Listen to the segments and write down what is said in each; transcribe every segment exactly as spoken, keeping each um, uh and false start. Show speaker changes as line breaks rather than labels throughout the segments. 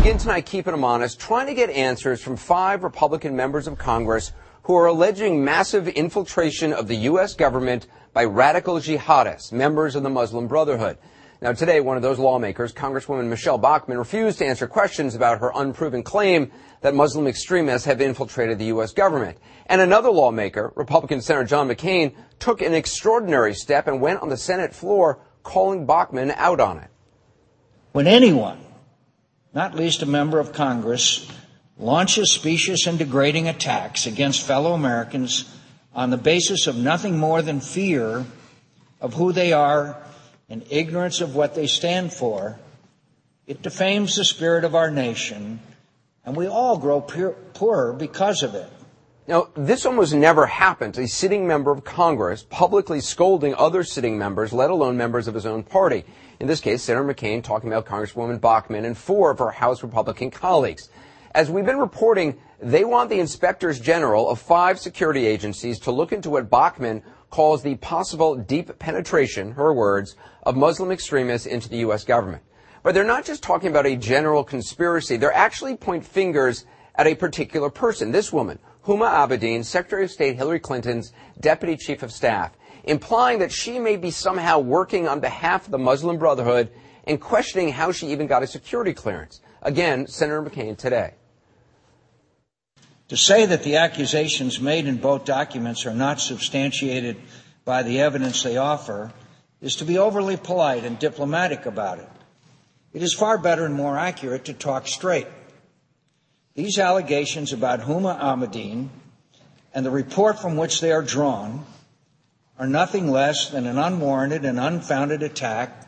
begin tonight keeping them honest, trying to get answers from five Republican members of Congress who are alleging massive infiltration of the U S government by radical jihadists, members of the Muslim Brotherhood. Now, today, one of those lawmakers, Congresswoman Michelle Bachmann, refused to answer questions about her unproven claim that Muslim extremists have infiltrated the U S government. And another lawmaker, Republican Senator John McCain, took an extraordinary step and went on the Senate floor calling Bachmann out on it.
When anyone, not least a member of Congress, launches specious and degrading attacks against fellow Americans on the basis of nothing more than fear of who they are and ignorance of what they stand for, it defames the spirit of our nation, and we all grow poorer because of it.
Now, this almost never happens, a sitting member of Congress publicly scolding other sitting members, let alone members of his own party. In this case, Senator McCain talking about Congresswoman Bachmann and four of her House Republican colleagues. As we've been reporting, they want the inspectors general of five security agencies to look into what Bachmann calls the possible deep penetration, her words, of Muslim extremists into the U S government. But they're not just talking about a general conspiracy. They're actually point fingers at a particular person, this woman, Huma Abedin, Secretary of State Hillary Clinton's Deputy Chief of Staff, implying that she may be somehow working on behalf of the Muslim Brotherhood and questioning how she even got a security clearance. Again, Senator McCain today.
To say that the accusations made in both documents are not substantiated by the evidence they offer is to be overly polite and diplomatic about it. It is far better and more accurate to talk straight. These allegations about Huma Abedin and the report from which they are drawn are nothing less than an unwarranted and unfounded attack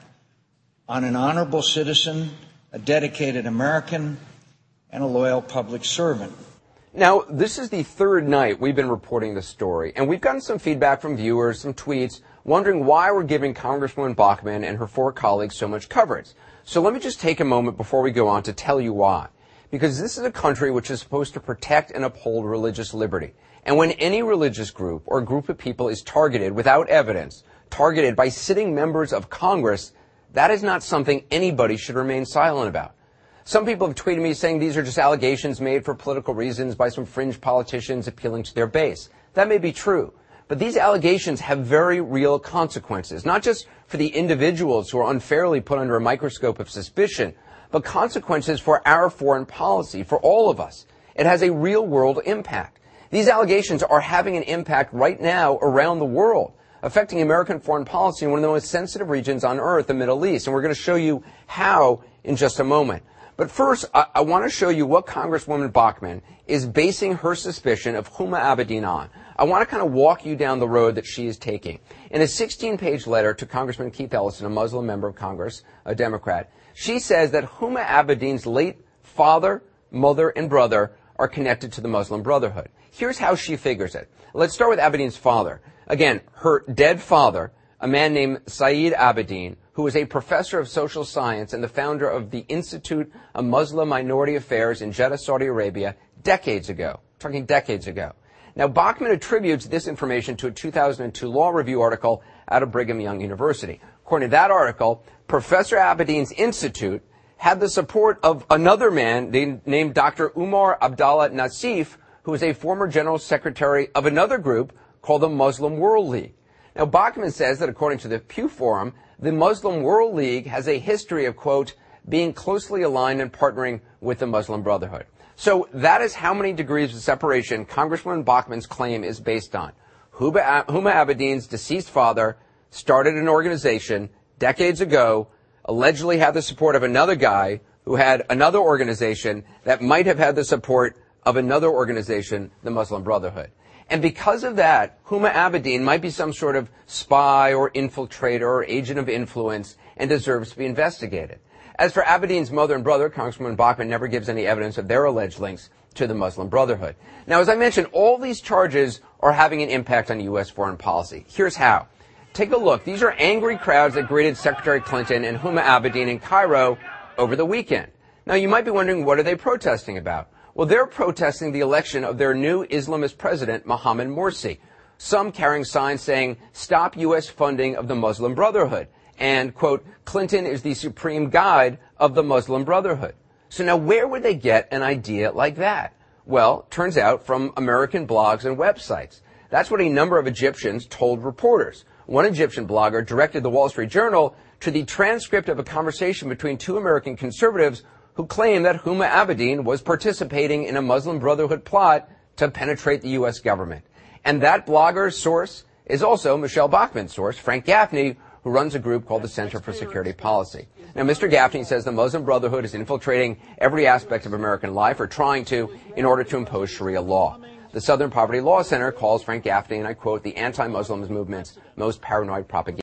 on an honorable citizen, a dedicated American, and a loyal public servant.
Now, this is the third night we've been reporting this story, and we've gotten some feedback from viewers, some tweets, wondering why we're giving Congresswoman Bachmann and her four colleagues so much coverage. So let me just take a moment before we go on to tell you why. Because this is a country which is supposed to protect and uphold religious liberty. And when any religious group or group of people is targeted without evidence, targeted by sitting members of Congress, that is not something anybody should remain silent about. Some people have tweeted me saying these are just allegations made for political reasons by some fringe politicians appealing to their base. That may be true, but these allegations have very real consequences, not just for the individuals who are unfairly put under a microscope of suspicion, but consequences for our foreign policy, for all of us. It has a real-world impact. These allegations are having an impact right now around the world, affecting American foreign policy in one of the most sensitive regions on earth, the Middle East. And we're going to show you how in just a moment. But first, I, I want to show you what Congresswoman Bachmann is basing her suspicion of Huma Abedin on. I want to kind of walk you down the road that she is taking. In a sixteen-page letter to Congressman Keith Ellison, a Muslim member of Congress, a Democrat, she says that Huma Abedin's late father, mother, and brother are connected to the Muslim Brotherhood. Here's how she figures it. Let's start with Abedin's father. Again, her dead father, a man named Saeed Abedin, who was a professor of social science and the founder of the Institute of Muslim Minority Affairs in Jeddah, Saudi Arabia, decades ago. Talking decades ago. Now, Bachmann attributes this information to a two thousand two Law Review article out of Brigham Young University. According to that article, Professor Abedin's institute had the support of another man named Doctor Umar Abdallah Nassif, who was a former general secretary of another group called the Muslim World League. Now, Bachmann says that according to the Pew Forum, the Muslim World League has a history of, quote, being closely aligned and partnering with the Muslim Brotherhood. So that is how many degrees of separation Congresswoman Bachmann's claim is based on. Huma Abedin's deceased father started an organization decades ago, allegedly had the support of another guy who had another organization that might have had the support of another organization, the Muslim Brotherhood. And because of that, Huma Abedin might be some sort of spy or infiltrator or agent of influence and deserves to be investigated. As for Abedin's mother and brother, Congresswoman Bachmann never gives any evidence of their alleged links to the Muslim Brotherhood. Now, as I mentioned, all these charges are having an impact on U S foreign policy. Here's how. Take a look. These are angry crowds that greeted Secretary Clinton and Huma Abedin in Cairo over the weekend. Now, you might be wondering, what are they protesting about? Well, they're protesting the election of their new Islamist president, Mohammed Morsi. Some carrying signs saying, stop U S funding of the Muslim Brotherhood. And, quote, Clinton is the supreme guide of the Muslim Brotherhood. So now where would they get an idea like that? Well, turns out from American blogs and websites. That's what a number of Egyptians told reporters. One Egyptian blogger directed the Wall Street Journal to the transcript of a conversation between two American conservatives who claimed that Huma Abedin was participating in a Muslim Brotherhood plot to penetrate the U S government. And that blogger's source is also Michelle Bachmann's source, Frank Gaffney, who runs a group called the Center for Security Policy. Now, Mister Gaffney says the Muslim Brotherhood is infiltrating every aspect of American life, or trying to, in order to impose Sharia law. The Southern Poverty Law Center calls Frank Gaffney, and I quote, the anti-Muslims movement's most paranoid propaganda.